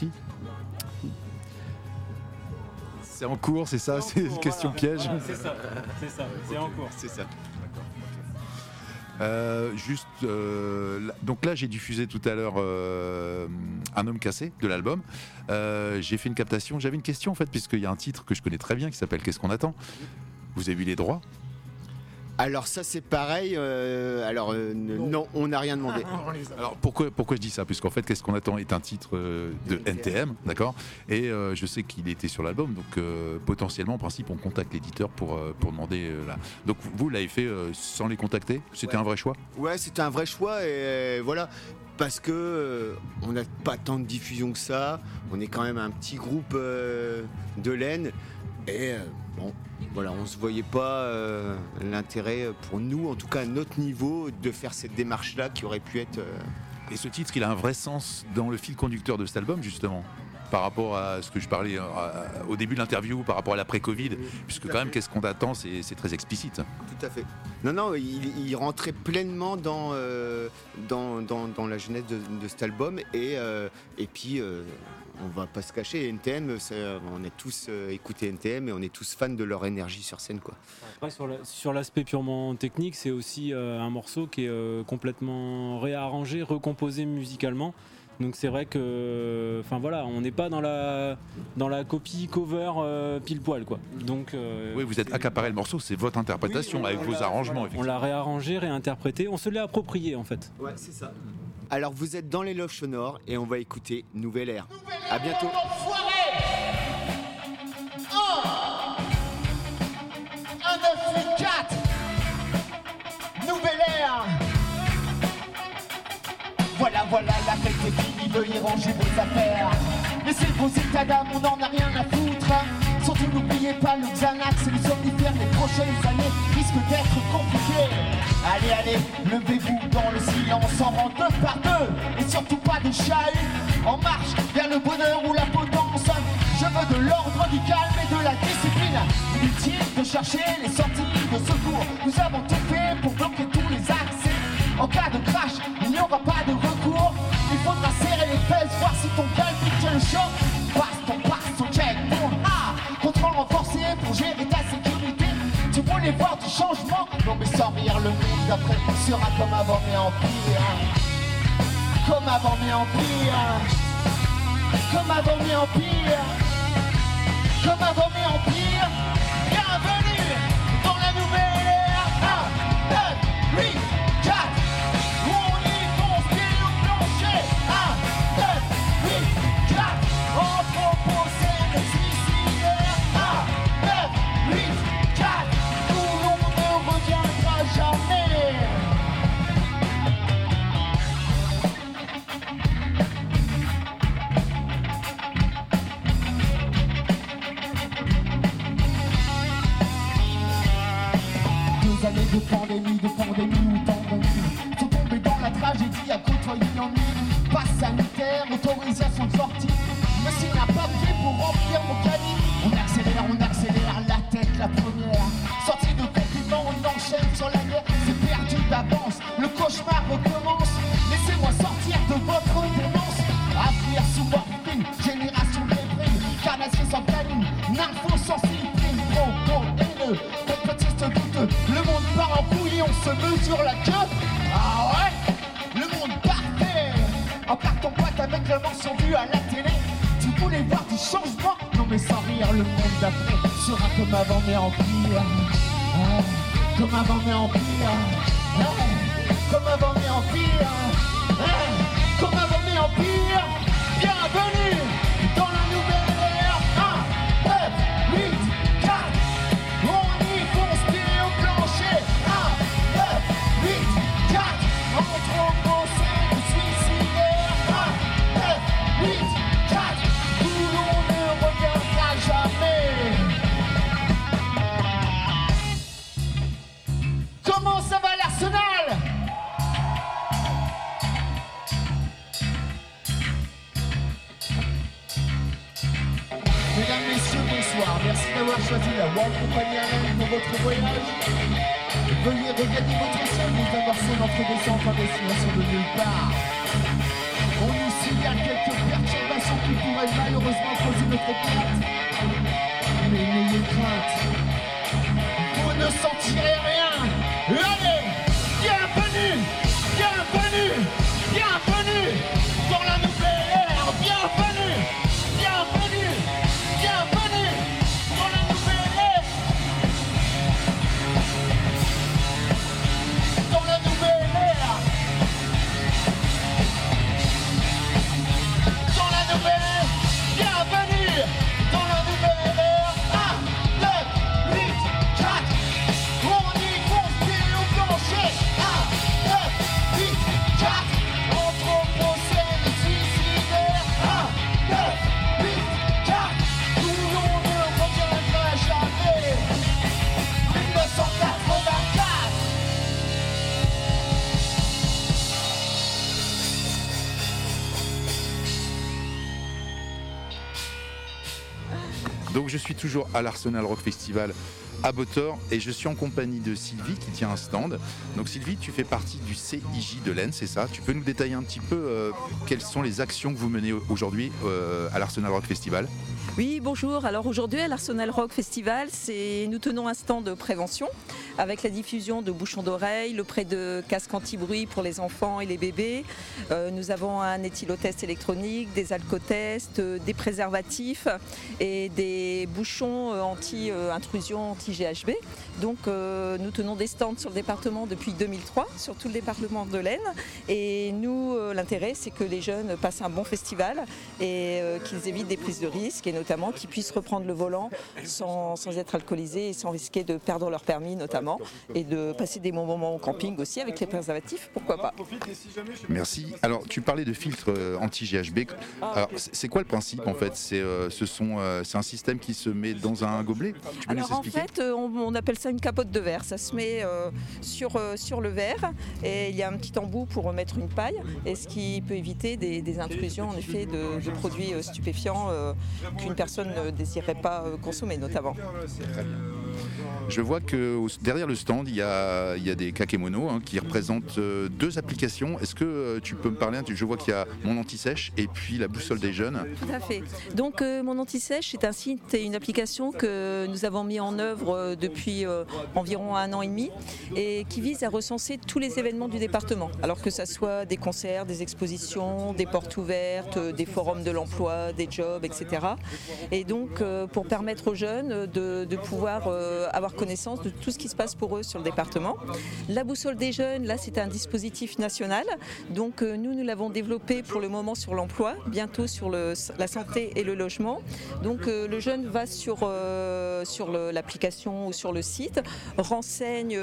C'est en cours, c'est ça, c'est une question piège. Voilà, c'est ça, c'est en cours. C'est ça. Donc là, j'ai diffusé tout à l'heure Un homme cassé de l'album. J'ai fait une captation. J'avais une question en fait, puisqu'il y a un titre que je connais très bien qui s'appelle Qu'est-ce qu'on attend ? Vous avez eu les droits ? Alors ça c'est pareil, non, on n'a rien demandé. Alors pourquoi je dis ça ? Puisqu'en fait Qu'est-ce qu'on attend est un titre de NTM, d'accord ? Et je sais qu'il était sur l'album, donc potentiellement en principe on contacte l'éditeur pour demander là. Donc vous l'avez fait sans les contacter ? C'était un vrai choix ? Ouais, c'était un vrai choix et voilà. Parce que on n'a pas tant de diffusion que ça, on est quand même un petit groupe de laine et bon. Voilà, on ne se voyait pas l'intérêt pour nous, en tout cas à notre niveau, de faire cette démarche-là qui aurait pu être... Et ce titre, il a un vrai sens dans le fil conducteur de cet album, justement, par rapport à ce que je parlais au début de l'interview, par rapport à l'après-Covid, puisque quand même, Qu'est-ce qu'on attend, c'est très explicite. Tout à fait. Non, il rentrait pleinement dans la jeunesse de cet album, et puis... on va pas se cacher, NTM, on a tous écouté NTM et on est tous fans de leur énergie sur scène, quoi. Après, sur l'aspect purement technique, c'est aussi un morceau qui est complètement réarrangé, recomposé musicalement. Donc c'est vrai que, enfin voilà, on n'est pas dans la copie cover pile poil, quoi. Donc oui, vous êtes accaparé le morceau, c'est votre interprétation avec vos arrangements. On l'a réarrangé, réinterprété, on se l'est approprié en fait. Ouais, c'est ça. Alors vous êtes dans les Love Sonores et on va écouter Nouvelle Ère. À bientôt. Un 984 Nouvelle Ère. Voilà, la fête est finie, veuillez ranger vos affaires. Laissez vos états d'âme, on n'en a rien à foutre. Surtout n'oubliez pas le Xanax et les somnifères. Les prochaines années risquent d'être compliquées. Allez, levez-vous dans le silence, en rang 2 par 2. Et surtout pas de chahut. En marche vers le bonheur ou la potence. Je veux de l'ordre, du calme et de la discipline. Inutile de chercher les sorties de secours. Nous avons tout fait pour bloquer tous les accès. En cas de crash, il n'y aura pas de recours. Il faudra serrer les fesses, voir si ton calme tient le choc. Passe ton check, bon, contrôle renforcé pour gérer ta sécurité. Tu voulais voir du changement? Non mais sans rire, le monde d'après sera comme avant mais en pire. Comme avant mais en pire. Comme avant mais en pire. Comme avant mais en pire. Bienvenue dans la nouvelle ère. 1, 2, 8, 4. On y fonce pied au plancher. 1, 2, 8, 4. Anthropocène suicidaire. 1, 9, 8, 4. Où l'on ne reviendra jamais. Années de pandémie où tant d'amis sont tombés dans la tragédie à côtoyer l'ennui. Passe sanitaire, autorisation de sortie. Me signe un papier pour remplir mon caddie. On accélère la tête la première. Sortie de confinement, on enchaîne sur la guerre. C'est perdu d'avance, le cauchemar recommence. Laissez-moi sortir de votre démence. Avenir sous morphine, génération débris. Carnassier sans canine, nympho sans cyprine. Gros, haineux, complotiste douteux. Le monde part en couille, on se mesure la queue. Ah ouais, le monde parfait. En carton pâte avec la mention vue à la télé. Tu voulais voir du changement? Non mais sans rire, le monde d'après sera comme avant mais en pire. Comme avant mais en pire. Comme avant mais en pire. Comme avant mais en pire. Bienvenue dans la nouvelle ère. 1, 9, 8, 4. On y fonce pied au plancher. 1, 9, 8, 4. Anthropocène suicidaire. 1, 9, 8, 4. Où l'on ne reviendra jamais. Comment ça va l'Arsenal? Mesdames, messieurs, bonsoir. Merci d'avoir choisi la World Company Airlines pour votre voyage. Veuillez regagner votre salle. Nous amorçons notre descente en destination de nulle part. On nous signale quelques perturbations qui pourraient malheureusement causer notre perte. Mais n'ayez crainte. Vous ne sentirez rien. Allez, bienvenue. Donc je suis toujours à l'Arsenal Rock Festival à Botor et je suis en compagnie de Sylvie qui tient un stand. Donc Sylvie, tu fais partie du CIJ de l'Aisne, c'est ça? Tu peux nous détailler un petit peu quelles sont les actions que vous menez aujourd'hui à l'Arsenal Rock Festival? Oui, bonjour. Alors aujourd'hui à l'Arsenal Rock Festival, nous tenons un stand de prévention avec la diffusion de bouchons d'oreilles, le prêt de casques anti-bruit pour les enfants et les bébés. Nous avons un éthylotest électronique, des alcotests, des préservatifs et des bouchons anti-intrusion, anti-GHB. Donc nous tenons des stands sur le département depuis 2003, sur tout le département de l'Aisne. Et nous, l'intérêt, c'est que les jeunes passent un bon festival et qu'ils évitent des prises de risques et notamment qu'ils puissent reprendre le volant sans être alcoolisés et sans risquer de perdre leur permis notamment et de passer des bons moments au camping aussi avec les préservatifs, pourquoi pas. Merci. Alors tu parlais de filtres anti-GHB. Alors c'est quoi le principe en fait? C'est un système qui se met dans un gobelet? Tu peux nous expliquer? En fait on appelle ça une capote de verre. Ça se met sur le verre et il y a un petit embout pour mettre une paille et ce qui peut éviter des intrusions en effet de produits stupéfiants qu'une personne ne désirerait pas consommer notamment. Très bien. Je vois que derrière le stand, il y a des kakémonos qui représentent deux applications. Est-ce que tu peux me parler? Je vois qu'il y a Mon Anti-Sèche et puis la boussole des jeunes. Tout à fait. Donc Mon Anti-Sèche, c'est un site et une application que nous avons mis en œuvre depuis environ 1 an et demi et qui vise à recenser tous les événements du département. Alors que ça soit des concerts, des expositions, des portes ouvertes, des forums de l'emploi, des jobs, etc. Et donc pour permettre aux jeunes de pouvoir avoir connaissance de tout ce qui se passe pour eux sur le département. La boussole des jeunes, là c'est un dispositif national, donc nous l'avons développé pour le moment sur l'emploi, bientôt sur la santé et le logement. Donc le jeune va sur l'application ou sur le site, renseigne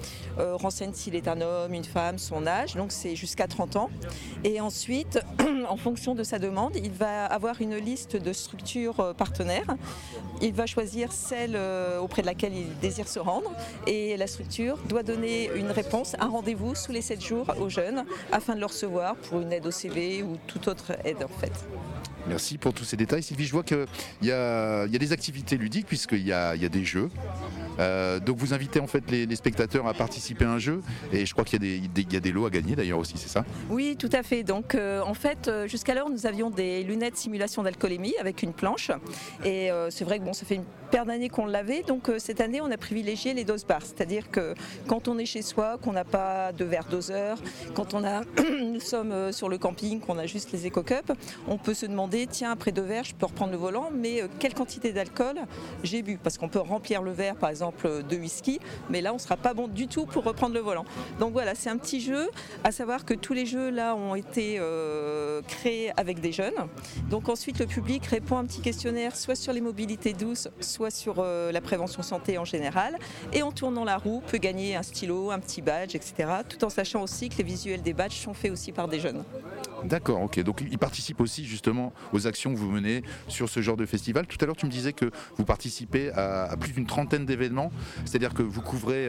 s'il est un homme, une femme, son âge, donc c'est jusqu'à 30 ans. Et ensuite, en fonction de sa demande, il va avoir une liste de structures partenaires. Il va choisir celle auprès de laquelle il désire se rendre et la structure doit donner une réponse, un rendez-vous sous les 7 jours aux jeunes afin de le recevoir pour une aide au CV ou toute autre aide en fait. Merci pour tous ces détails. Sylvie, je vois qu'il y a des activités ludiques puisqu'il y a des jeux. Donc vous invitez en fait les spectateurs à participer à un jeu et je crois qu'il y a des lots à gagner d'ailleurs aussi, c'est ça? Oui, tout à fait. Donc en fait, jusqu'alors nous avions des lunettes simulation d'alcoolémie avec une planche et c'est vrai que ça fait une paire d'années qu'on l'avait. Donc cette année, on a privilégié les doses bars, c'est-à-dire que quand on est chez soi, qu'on n'a pas de verre doseur, quand nous sommes sur le camping, qu'on a juste les éco-cups, on peut se demander tiens, après 2 verres, je peux reprendre le volant, mais quelle quantité d'alcool j'ai bu? Parce qu'on peut remplir le verre, par exemple, de whisky, mais là, on ne sera pas bon du tout pour reprendre le volant. Donc voilà, c'est un petit jeu, à savoir que tous les jeux, là, ont été créés avec des jeunes. Donc ensuite, le public répond à un petit questionnaire, soit sur les mobilités douces, soit sur la prévention santé en général, et en tournant la roue, peut gagner un stylo, un petit badge, etc., tout en sachant aussi que les visuels des badges sont faits aussi par des jeunes. D'accord, ok. Donc ils participent aussi justement aux actions que vous menez sur ce genre de festival. Tout à l'heure, tu me disais que vous participez à plus d'une 30aine d'événements, c'est-à-dire que vous couvrez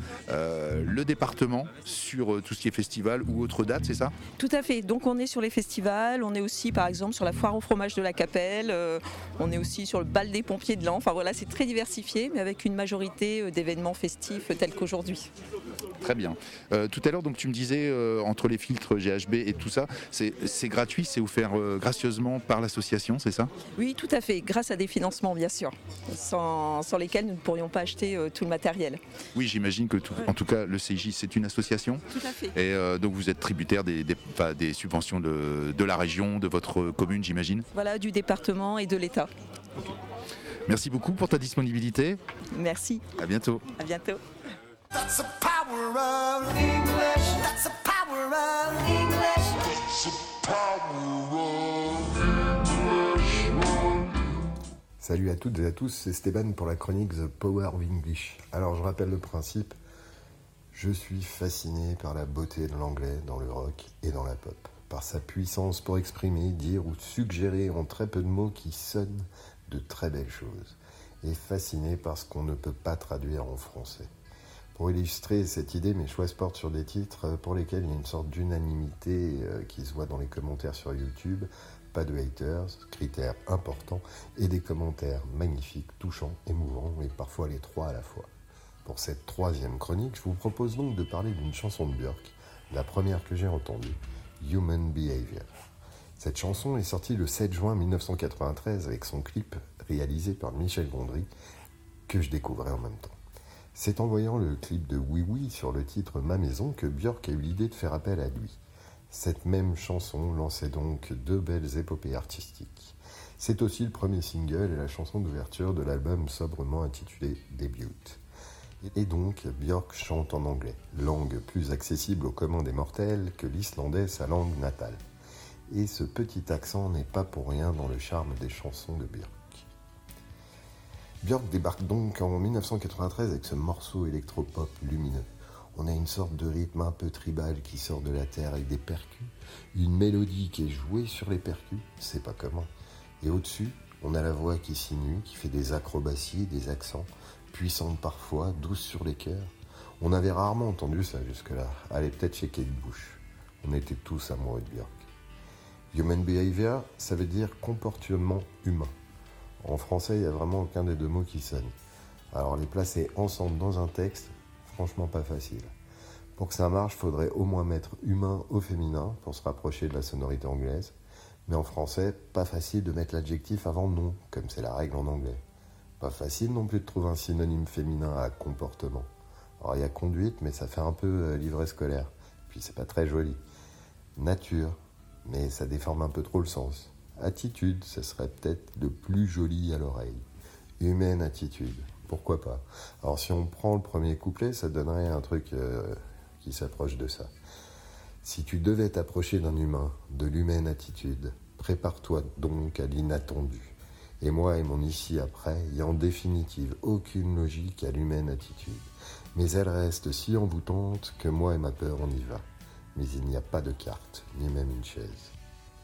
le département sur tout ce qui est festival ou autre date, c'est ça? Tout à fait. Donc on est sur les festivals, on est aussi par exemple sur la foire au fromage de la Capelle, on est aussi sur le bal des pompiers de l'An. Enfin voilà, c'est très diversifié, mais avec une majorité d'événements festifs tels qu'aujourd'hui. Très bien. Tout à l'heure, donc tu me disais entre les filtres GHB et tout ça, c'est gratuit, c'est offert gracieusement par l'association, c'est ça? Oui, tout à fait, grâce à des financements bien sûr, sans lesquels nous ne pourrions pas acheter tout le matériel. Oui, j'imagine que en tout cas le CIJ c'est une association. Tout à fait. Et donc vous êtes tributaire des subventions de la région, de votre commune, j'imagine? Voilà, du département et de l'État. Okay. Merci beaucoup pour ta disponibilité. Merci. À bientôt. À bientôt. That's the power of English. That's the power of English. That's the power of English. Salut à toutes et à tous, c'est Stéban pour la chronique The Power of English. Alors je rappelle le principe, je suis fasciné par la beauté de l'anglais dans le rock et dans la pop. Par sa puissance pour exprimer, dire ou suggérer en très peu de mots qui sonnent de très belles choses. Et fasciné par ce qu'on ne peut pas traduire en français. Pour illustrer cette idée, mes choix se portent sur des titres pour lesquels il y a une sorte d'unanimité qui se voit dans les commentaires sur YouTube, pas de haters, critère important, et des commentaires magnifiques, touchants, émouvants, et parfois les trois à la fois. Pour cette 3e chronique, je vous propose donc de parler d'une chanson de Björk, la première que j'ai entendue, Human Behavior. Cette chanson est sortie le 7 juin 1993 avec son clip réalisé par Michel Gondry, que je découvrais en même temps. C'est en voyant le clip de Oui Oui sur le titre Ma Maison que Björk a eu l'idée de faire appel à lui. Cette même chanson lançait donc 2 belles épopées artistiques. C'est aussi le premier single et la chanson d'ouverture de l'album sobrement intitulé Debut. Et donc, Björk chante en anglais, langue plus accessible au commun des mortels que l'islandais, sa langue natale. Et ce petit accent n'est pas pour rien dans le charme des chansons de Björk. Björk débarque donc en 1993 avec ce morceau électropop lumineux. On a une sorte de rythme un peu tribal qui sort de la terre avec des percus, une mélodie qui est jouée sur les percus, c'est pas comment. Et au-dessus, on a la voix qui sinue, qui fait des acrobaties, des accents, puissante parfois, douce sur les cœurs. On avait rarement entendu ça jusque-là. Allez, peut-être chez Kate Bush. On était tous amoureux de Björk. Human Behavior, ça veut dire comportement humain. En français, il n'y a vraiment aucun des 2 mots qui sonne. Alors les placer ensemble dans un texte, franchement pas facile. Pour que ça marche, il faudrait au moins mettre humain au féminin pour se rapprocher de la sonorité anglaise. Mais en français, pas facile de mettre l'adjectif avant non, comme c'est la règle en anglais. Pas facile non plus de trouver un synonyme féminin à comportement. Alors il y a conduite, mais ça fait un peu livret scolaire. Puis c'est pas très joli. Nature, mais ça déforme un peu trop le sens. Attitude, ce serait peut-être le plus joli à l'oreille. Humaine attitude, pourquoi pas. Alors si on prend le premier couplet, ça donnerait un truc qui s'approche de ça. Si tu devais t'approcher d'un humain, de l'humaine attitude, prépare-toi donc à l'inattendu. Et moi et mon ici après, il n'y a en définitive aucune logique à l'humaine attitude. Mais elle reste si envoûtante que moi et ma peur on y va. Mais il n'y a pas de carte, ni même une chaise.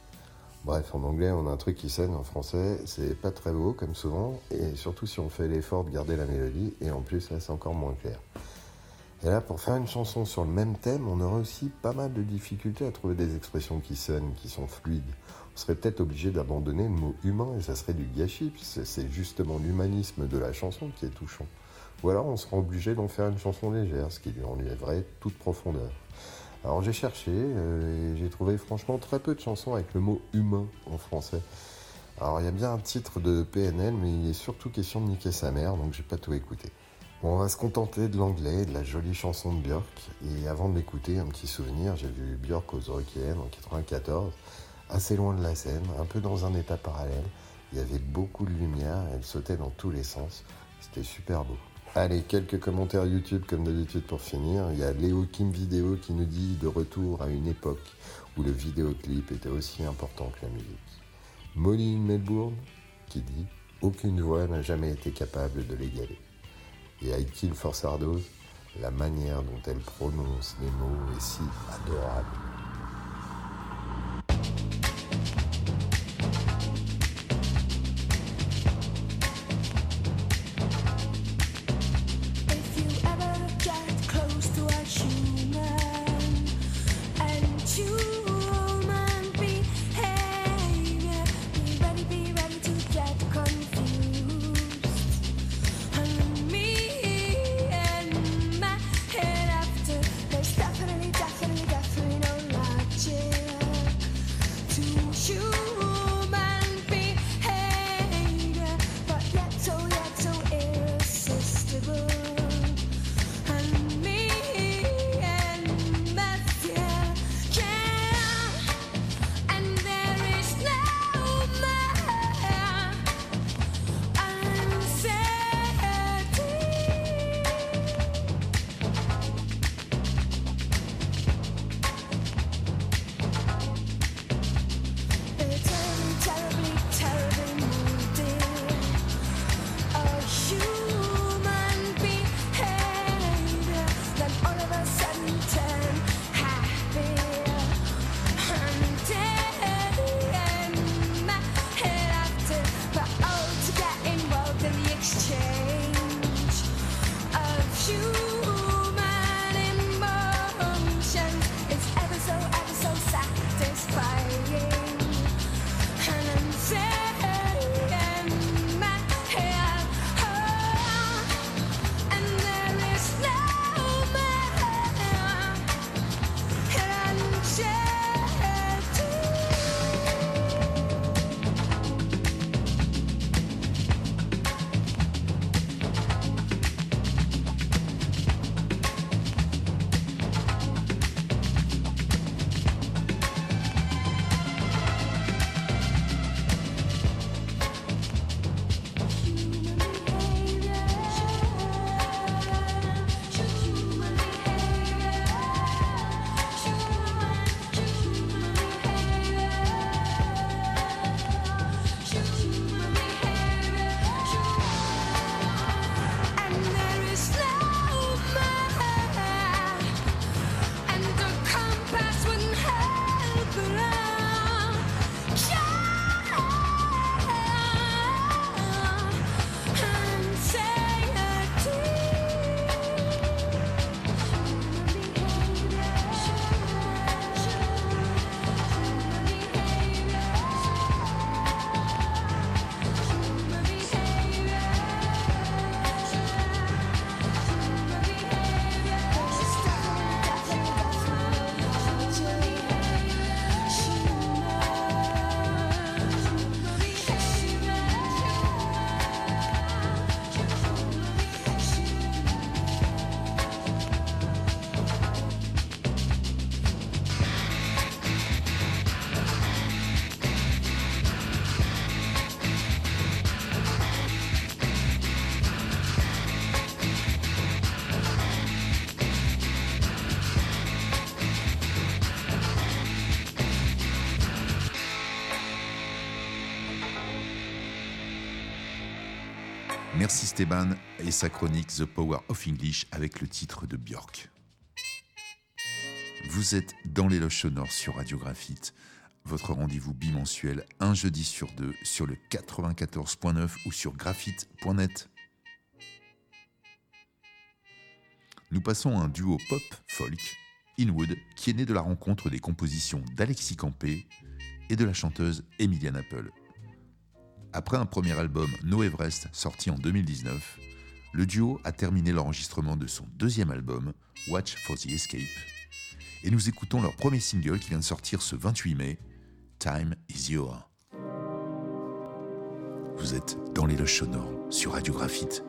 Bref, en anglais, on a un truc qui sonne, en français, c'est pas très beau, comme souvent, et surtout si on fait l'effort de garder la mélodie, et en plus, là, c'est encore moins clair. Et là, pour faire une chanson sur le même thème, on aurait aussi pas mal de difficultés à trouver des expressions qui sonnent, qui sont fluides. On serait peut-être obligé d'abandonner le mot humain, et ça serait du gâchis, puisque c'est justement l'humanisme de la chanson qui est touchant. Ou alors, on serait obligé d'en faire une chanson légère, ce qui lui enlèverait toute profondeur. Alors j'ai cherché et j'ai trouvé franchement très peu de chansons avec le mot humain en français. Alors il y a bien un titre de PNL, mais il est surtout question de niquer sa mère, donc j'ai pas tout écouté. Bon, on va se contenter de l'anglais, de la jolie chanson de Björk. Et avant de l'écouter, un petit souvenir, j'ai vu Björk aux Eurockéennes en 94, assez loin de la scène, un peu dans un état parallèle. Il y avait beaucoup de lumière, elle sautait dans tous les sens, c'était super beau. Allez, quelques commentaires YouTube comme d'habitude pour finir. Il y a Léo Kim Vidéo qui nous dit de retour à une époque où le vidéoclip était aussi important que la musique. Molly Melbourne qui dit aucune voix n'a jamais été capable de l'égaler. Et I Kill for Sardoz, la manière dont elle prononce les mots est si adorable. Definitely Merci Stéban et sa chronique The Power of English avec le titre de Björk. Vous êtes dans l'éloge sonore sur Radio Graphite, votre rendez-vous bimensuel un jeudi sur deux sur le 94.9 ou sur graphite.net. Nous passons à un duo pop-folk, Inwood, qui est né de la rencontre des compositions d'Alexis Campé et de la chanteuse Emilia Apple. Après un premier album No Everest sorti en 2019, le duo a terminé l'enregistrement de son deuxième album, Watch for the Escape, et nous écoutons leur premier single qui vient de sortir ce 28 mai, Time is Your. Vous êtes dans l'éloge sonore sur Radio Graphite.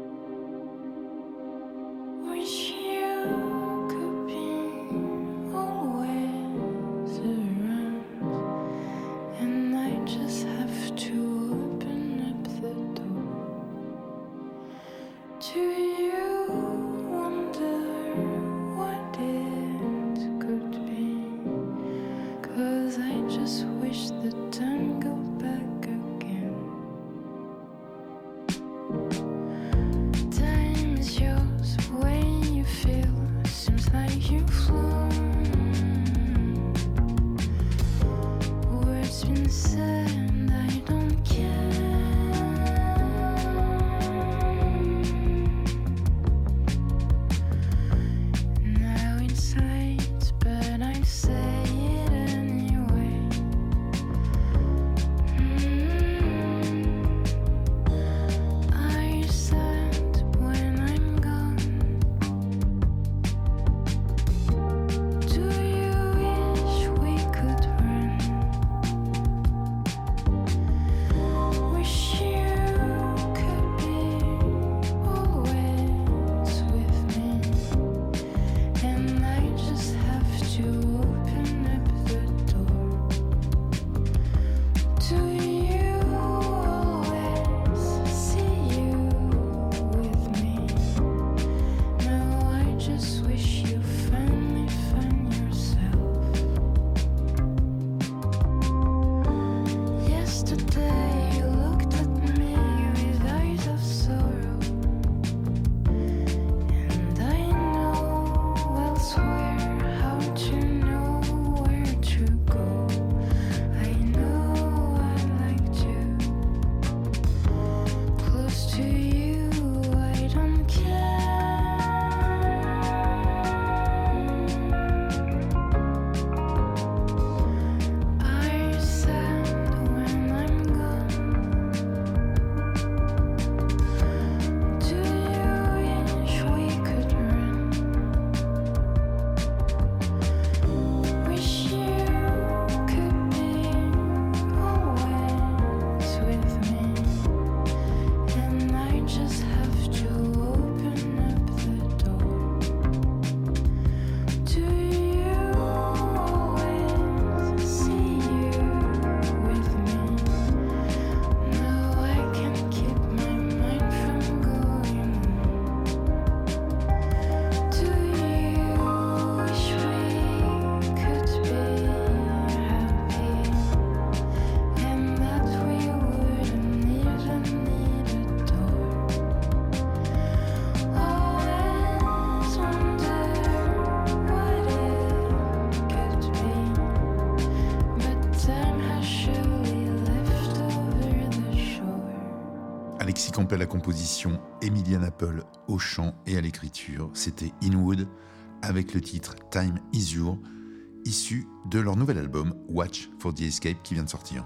Alexis Campé à la composition, Emilia Apple au chant et à l'écriture. C'était Inwood avec le titre Time is Your, issu de leur nouvel album Watch for the Escape qui vient de sortir.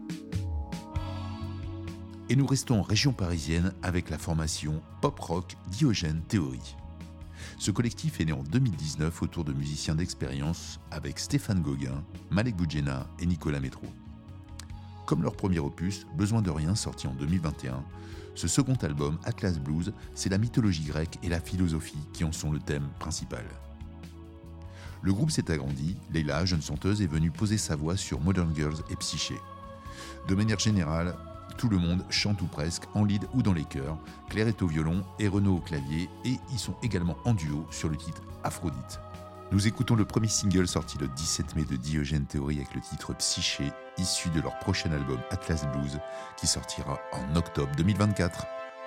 Et nous restons en région parisienne avec la formation pop-rock Diogène Theory. Ce collectif est né en 2019 autour de musiciens d'expérience avec Stéphane Gauguin, Malek Boudjena et Nicolas Métro. Comme leur premier opus, Besoin de rien, sorti en 2021, ce second album, Atlas Blues, c'est la mythologie grecque et la philosophie qui en sont le thème principal. Le groupe s'est agrandi, Leila, jeune chanteuse, est venue poser sa voix sur Modern Girls et Psyché. De manière générale, tout le monde chante ou presque, en lead ou dans les chœurs. Claire est au violon et Renaud au clavier, et ils sont également en duo sur le titre Aphrodite. Nous écoutons le premier single sorti le 17 mai de Diogène Theory avec le titre Psyché, issu de leur prochain album Atlas Blues, qui sortira en octobre 2024.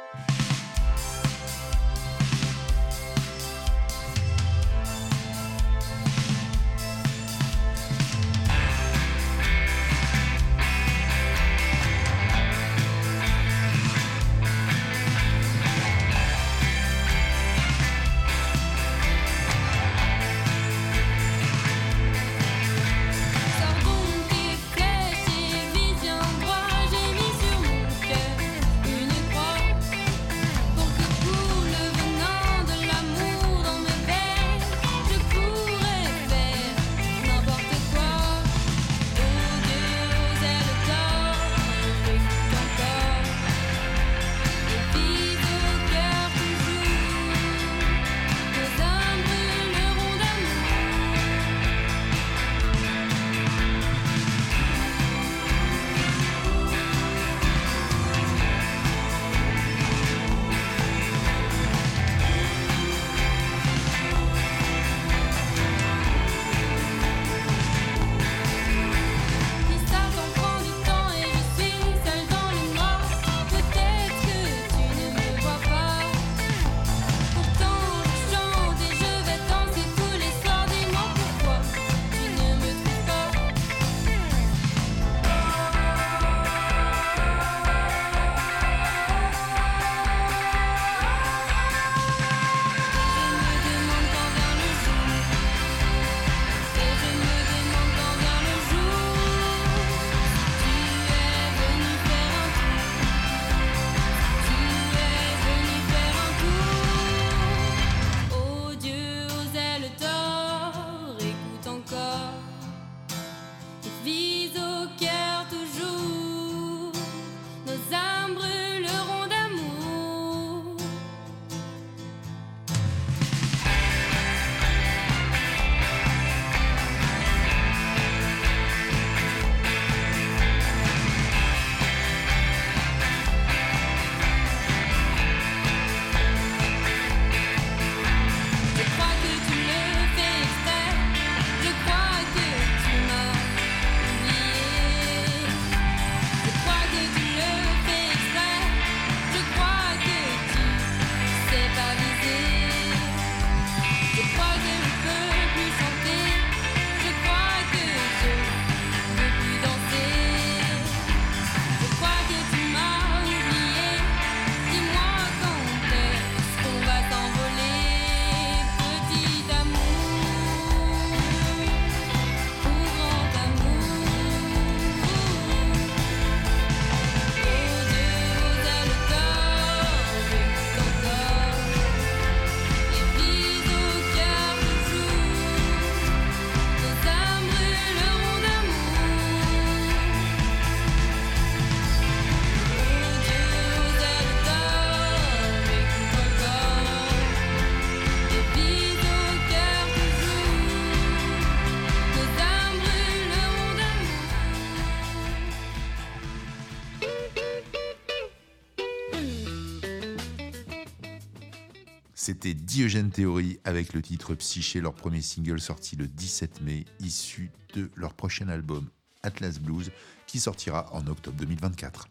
C'était Diogène Theory avec le titre Psyché, leur premier single sorti le 17 mai, issu de leur prochain album Atlas Blues, qui sortira en octobre 2024.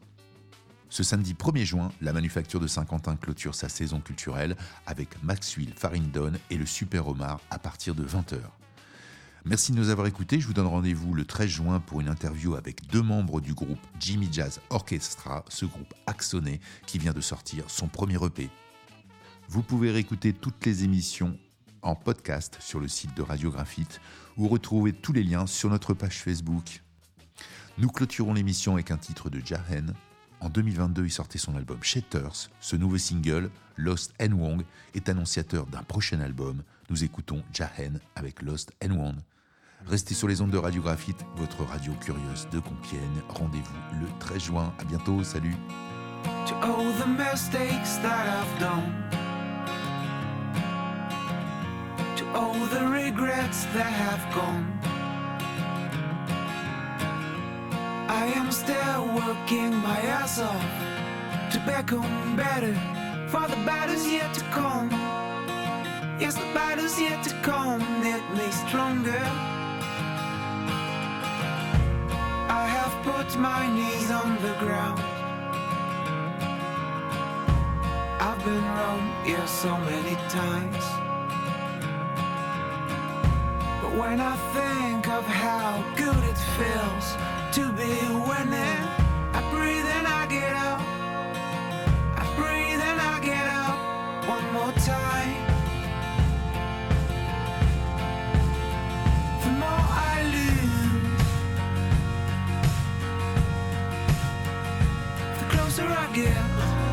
Ce samedi 1er juin, la Manufacture de Saint-Quentin clôture sa saison culturelle avec Maxwell Farrington et le Super Omar à partir de 20h. Merci de nous avoir écoutés, je vous donne rendez-vous le 13 juin pour une interview avec 2 membres du groupe Jimmy Jazz Orchestra, ce groupe axonné qui vient de sortir son premier EP. Vous pouvez réécouter toutes les émissions en podcast sur le site de Radio Graphite ou retrouver tous les liens sur notre page Facebook. Nous clôturons l'émission avec un titre de Jahen. En 2022, il sortait son album Shatters. Ce nouveau single, Lost and Wrong, est annonciateur d'un prochain album. Nous écoutons Jahen avec Lost and Wrong. Restez sur les ondes de Radio Graphite, votre radio curieuse de Compiègne. Rendez-vous le 13 juin. À bientôt, salut. To all the mistakes that I've done, to all the regrets that have gone, I am still working my ass off to become better for the battles yet to come. Yes, the battles yet to come that me stronger. I have put my knees on the ground been wrong, yeah, so many times. But when I think of how good it feels to be winning, I breathe and I get out. I breathe and I get out one more time. The more I lose, the closer I get.